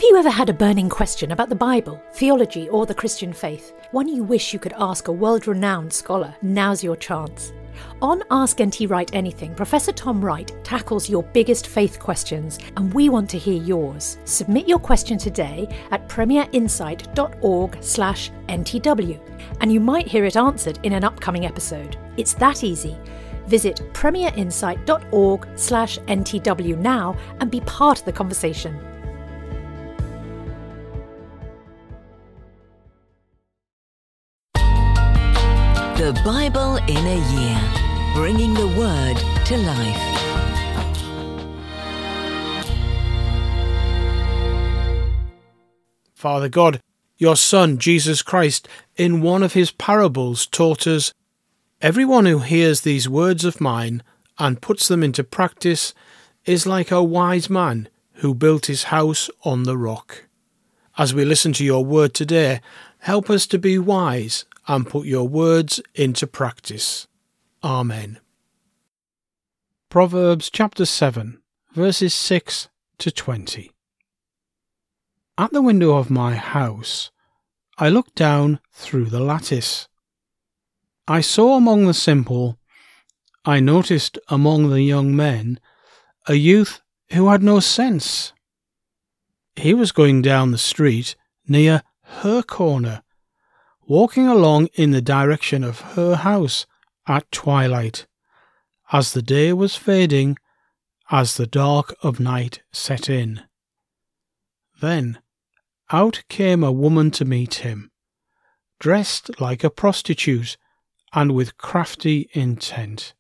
Have you ever had a burning question about the Bible, theology, or the Christian faith? One you wish you could ask a world-renowned scholar? Now's your chance. On Ask NT Wright Anything, Professor Tom Wright tackles your biggest faith questions, and we want to hear yours. Submit your question today at premierinsight.org/NTW, and you might hear it answered in an upcoming episode. It's that easy. Visit premierinsight.org/NTW now and be part of the conversation. The Bible in a Year, bringing the Word to life. Father God, your Son, Jesus Christ, in one of his parables taught us, "Everyone who hears these words of mine and puts them into practice is like a wise man who built his house on the rock." As we listen to your word today, help us to be wise and put your words into practice. Amen. Proverbs chapter 7, verses 6 to 20. At the window of my house, I looked down through the lattice. I saw among the simple, I noticed among the young men, a youth who had no sense. He was going down the street near her corner, walking along in the direction of her house at twilight, as the day was fading, as the dark of night set in. Then out came a woman to meet him, dressed like a prostitute and with crafty intent.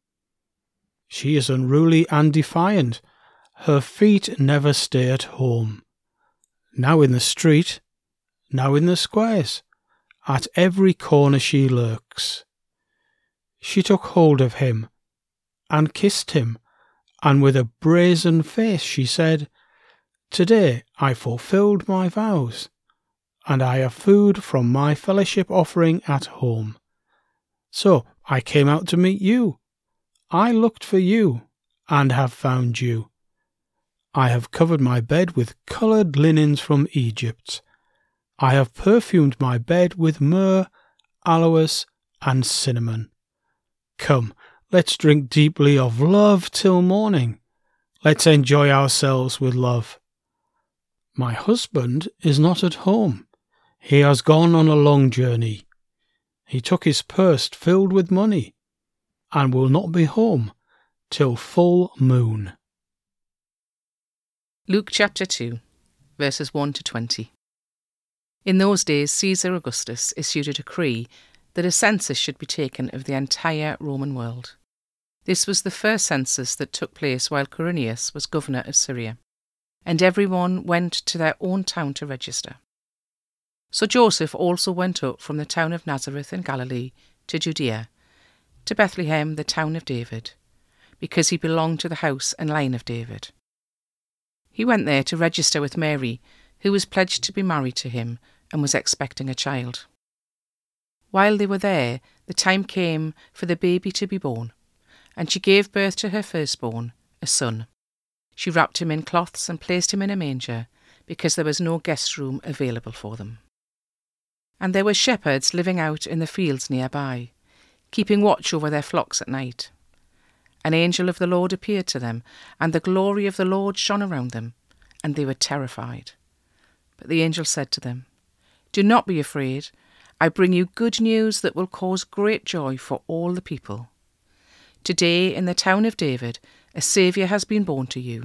She is unruly and defiant. Her feet never stay at home. Now in the street, now in the squares, at every corner she lurks. She took hold of him and kissed him, and with a brazen face she said, "Today I fulfilled my vows, and I have food from my fellowship offering at home. So I came out to meet you. I looked for you and have found you. I have covered my bed with coloured linens from Egypt. I have perfumed my bed with myrrh, aloes, and cinnamon. Come, let's drink deeply of love till morning. Let's enjoy ourselves with love. My husband is not at home. He has gone on a long journey. He took his purse filled with money and will not be home till full moon." Luke chapter 2, verses 1 to 20. In those days, Caesar Augustus issued a decree that a census should be taken of the entire Roman world. This was the first census that took place while Quirinius was governor of Syria, and everyone went to their own town to register. So Joseph also went up from the town of Nazareth in Galilee to Judea, to Bethlehem, the town of David, because he belonged to the house and line of David. He went there to register with Mary, who was pledged to be married to him and was expecting a child. While they were there, the time came for the baby to be born, and she gave birth to her firstborn, a son. She wrapped him in cloths and placed him in a manger, because there was no guest room available for them. And there were shepherds living out in the fields nearby, keeping watch over their flocks at night. An angel of the Lord appeared to them, and the glory of the Lord shone around them, and they were terrified. But the angel said to them, "Do not be afraid. I bring you good news that will cause great joy for all the people. Today, in the town of David, a Saviour has been born to you.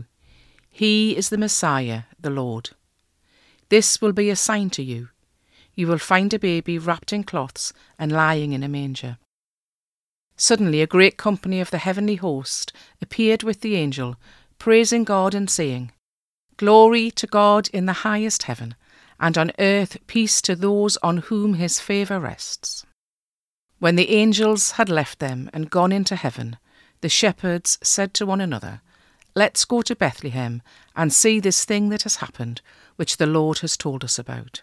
He is the Messiah, the Lord. This will be a sign to you. You will find a baby wrapped in cloths and lying in a manger." Suddenly a great company of the heavenly host appeared with the angel, praising God and saying, "Glory to God in the highest heaven, and on earth peace to those on whom his favour rests." When the angels had left them and gone into heaven, the shepherds said to one another, "Let's go to Bethlehem and see this thing that has happened, which the Lord has told us about."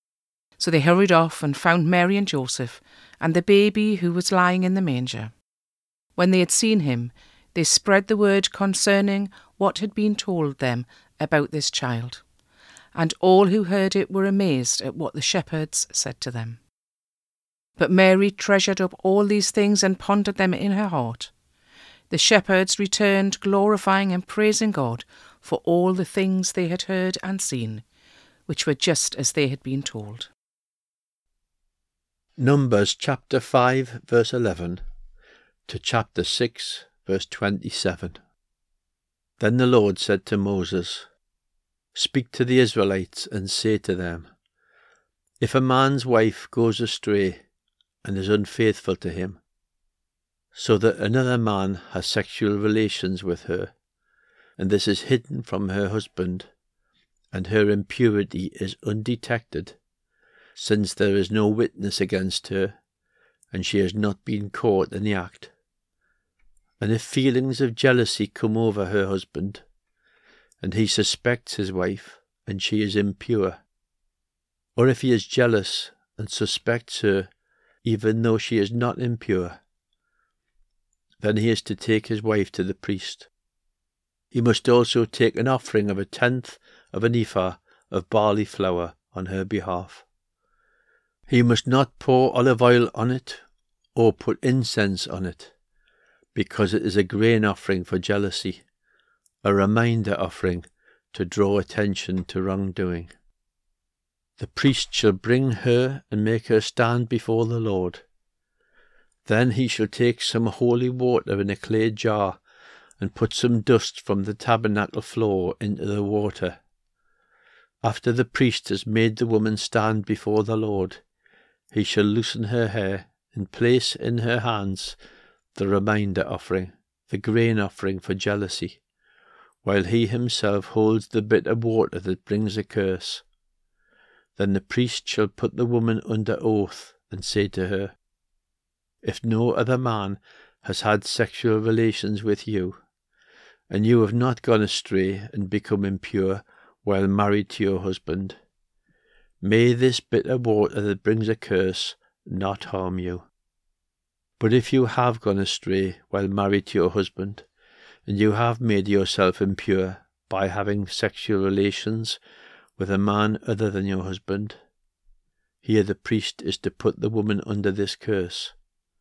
So they hurried off and found Mary and Joseph and the baby who was lying in the manger. When they had seen him, they spread the word concerning what had been told them about this child. and all who heard it were amazed at what the shepherds said to them. But Mary treasured up all these things and pondered them in her heart. The shepherds returned, glorifying and praising God for all the things they had heard and seen, which were just as they had been told. Numbers chapter 5 verse 11 to chapter 6 verse 27. Then the Lord said to Moses, "Speak to the Israelites and say to them, if a man's wife goes astray and is unfaithful to him, so that another man has sexual relations with her, and this is hidden from her husband, and her impurity is undetected, since there is no witness against her, and she has not been caught in the act. And if feelings of jealousy come over her husband, and he suspects his wife, and she is impure, or if he is jealous and suspects her, even though she is not impure, then he is to take his wife to the priest. He must also take an offering of 1/10 of an ephah of barley flour on her behalf. He must not pour olive oil on it or put incense on it, because it is a grain offering for jealousy, a reminder offering to draw attention to wrongdoing. The priest shall bring her and make her stand before the Lord. Then he shall take some holy water in a clay jar and put some dust from the tabernacle floor into the water. After the priest has made the woman stand before the Lord, he shall loosen her hair and place in her hands the reminder offering, the grain offering for jealousy, while he himself holds the bitter water that brings a curse. Then the priest shall put the woman under oath and say to her, if no other man has had sexual relations with you, and you have not gone astray and become impure while married to your husband, may this bitter water that brings a curse not harm you. But if you have gone astray while married to your husband, and you have made yourself impure by having sexual relations with a man other than your husband, here the priest is to put the woman under this curse.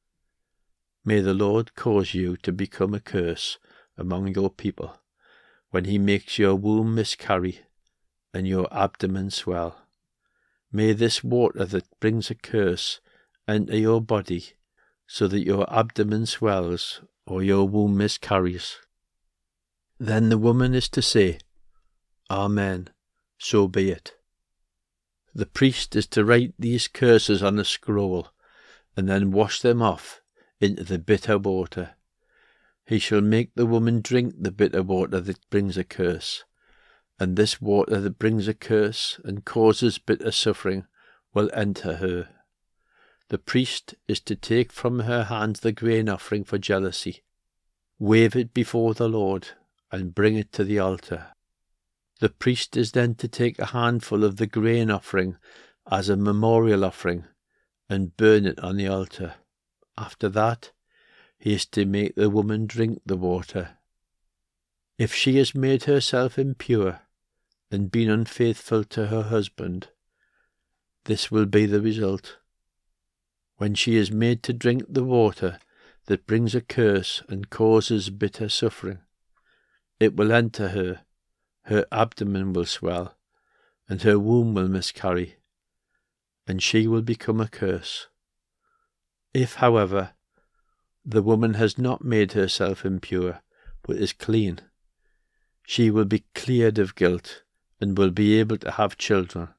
May the Lord cause you to become a curse among your people, when he makes your womb miscarry and your abdomen swell. May this water that brings a curse enter your body, so that your abdomen swells or your womb miscarries. Then the woman is to say, Amen, so be it. The priest is to write these curses on a scroll, and then wash them off into the bitter water. He shall make the woman drink the bitter water that brings a curse, and this water that brings a curse and causes bitter suffering will enter her. The priest is to take from her hands the grain offering for jealousy, wave it before the Lord, and bring it to the altar. The priest is then to take a handful of the grain offering as a memorial offering and burn it on the altar. After that, he is to make the woman drink the water. If she has made herself impure and been unfaithful to her husband, this will be the result. When she is made to drink the water that brings a curse and causes bitter suffering, it will enter her, her abdomen will swell, and her womb will miscarry, and she will become a curse. If, however, the woman has not made herself impure, but is clean, she will be cleared of guilt and will be able to have children.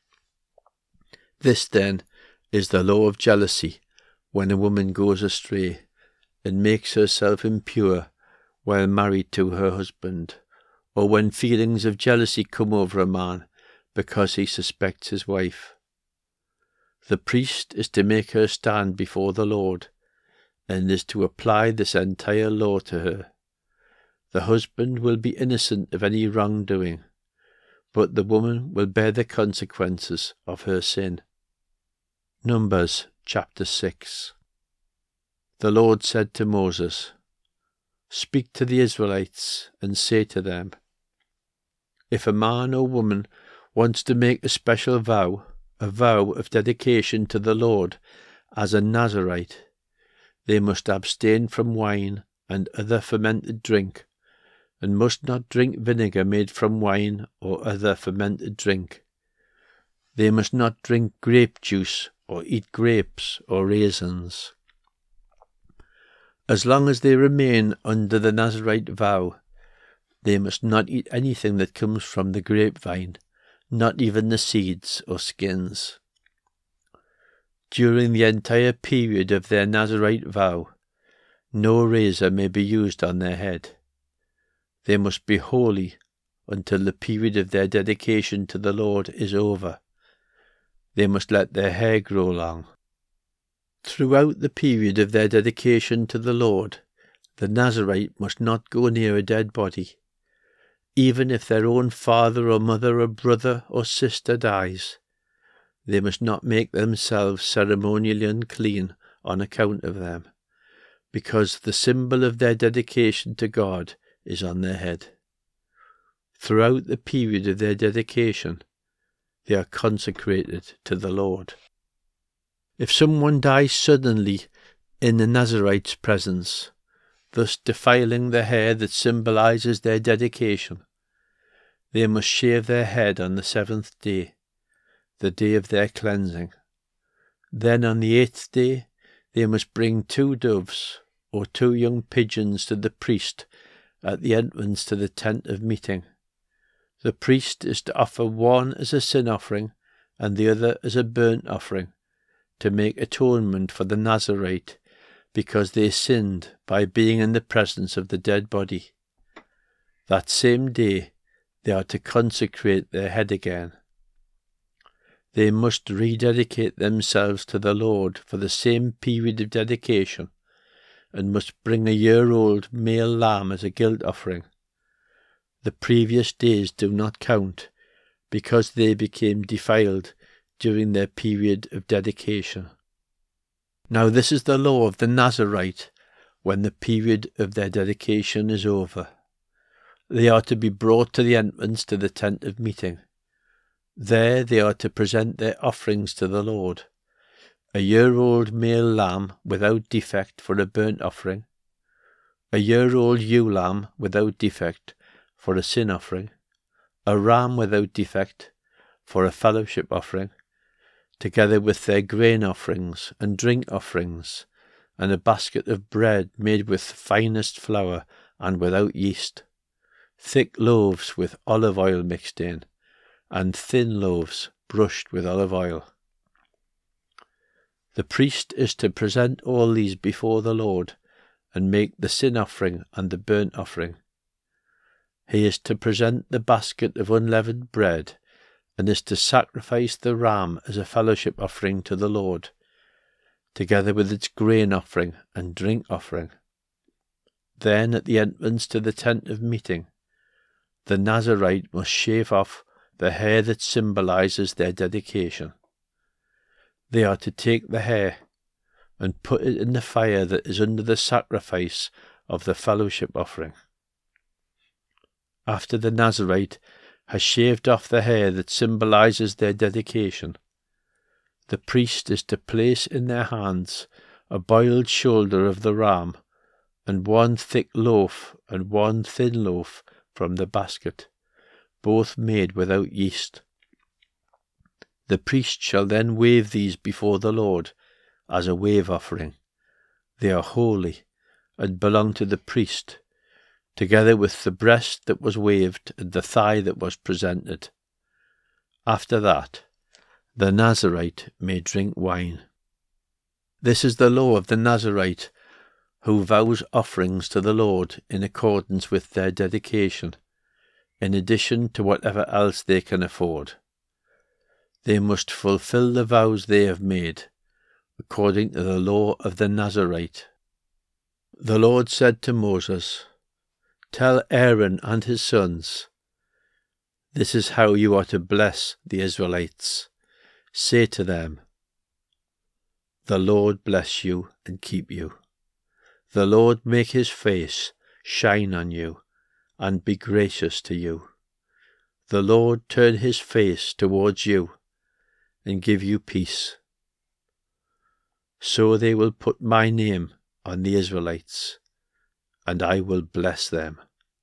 This, then, is the law of jealousy when a woman goes astray and makes herself impure while married to her husband, or when feelings of jealousy come over a man because he suspects his wife. The priest is to make her stand before the Lord, and is to apply this entire law to her. The husband will be innocent of any wrongdoing, but the woman will bear the consequences of her sin. Numbers chapter 6. The Lord said to Moses, Speak to the Israelites and say to them, If a man or woman wants to make a special vow, a vow of dedication to the Lord as a Nazirite, they must abstain from wine and other fermented drink, and must not drink vinegar made from wine or other fermented drink. They must not drink grape juice or eat grapes or raisins. As long as they remain under the Nazirite vow, they must not eat anything that comes from the grapevine, not even the seeds or skins. During the entire period of their Nazirite vow, no razor may be used on their head. They must be holy until the period of their dedication to the Lord is over. They must let their hair grow long. Throughout the period of their dedication to the Lord, the Nazirite must not go near a dead body. Even if their own father or mother or brother or sister dies, they must not make themselves ceremonially unclean on account of them, because the symbol of their dedication to God is on their head. Throughout the period of their dedication, they are consecrated to the Lord. If someone dies suddenly in the Nazirite's presence, thus defiling the hair that symbolizes their dedication, they must shave their head on the 7th day, the day of their cleansing. Then on the 8th day they must bring 2 doves or 2 young pigeons to the priest at the entrance to the tent of meeting. The priest is to offer one as a sin offering and the other as a burnt offering, to make atonement for the Nazirite, because they sinned by being in the presence of the dead body. That same day they are to consecrate their head again. They must rededicate themselves to the Lord for the same period of dedication, and must bring a year-old male lamb as a guilt offering. The previous days do not count, because they became defiled during their period of dedication. Now this is the law of the Nazirite when the period of their dedication is over. They are to be brought to the entrance to the tent of meeting. There they are to present their offerings to the Lord: a year-old male lamb without defect for a burnt offering, a year-old ewe lamb without defect for a sin offering, a ram without defect for a fellowship offering, together with their grain offerings and drink offerings, and a basket of bread made with finest flour and without yeast, thick loaves with olive oil mixed in, and thin loaves brushed with olive oil. The priest is to present all these before the Lord, and make the sin offering and the burnt offering. He is to present the basket of unleavened bread, and is to sacrifice the ram as a fellowship offering to the Lord, together with its grain offering and drink offering. Then at the entrance to the tent of meeting, the Nazirite must shave off the hair that symbolizes their dedication. They are to take the hair and put it in the fire that is under the sacrifice of the fellowship offering. After the Nazirite has shaved off the hair that symbolizes their dedication, the priest is to place in their hands a boiled shoulder of the ram, and 1 thick loaf and 1 thin loaf from the basket, both made without yeast. The priest shall then wave these before the Lord as a wave offering. They are holy, and belong to the priest, together with the breast that was waved and the thigh that was presented. After that, the Nazirite may drink wine. This is the law of the Nazirite, who vows offerings to the Lord in accordance with their dedication, in addition to whatever else they can afford. They must fulfill the vows they have made, according to the law of the Nazirite. The Lord said to Moses, "Tell Aaron and his sons, this is how you are to bless the Israelites. Say to them, the Lord bless you and keep you. The Lord make his face shine on you and be gracious to you. the Lord turn his face towards you and give you peace. So they will put my name on the Israelites, and I will bless them.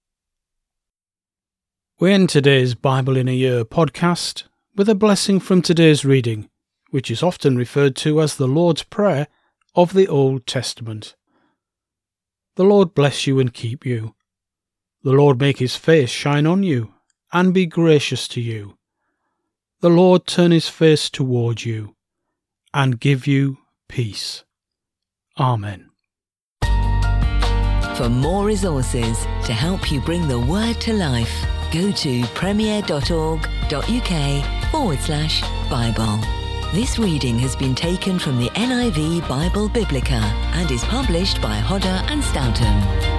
We end today's Bible in a Year podcast with a blessing from today's reading, which is often referred to as the Lord's Prayer of the Old Testament. The Lord bless you and keep you. The Lord make his face shine on you and be gracious to you. The Lord turn his face toward you and give you peace. Amen. For more resources to help you bring the word to life, go to premier.org.uk/Bible. This reading has been taken from the NIV Bible Biblica and is published by Hodder and Stoughton.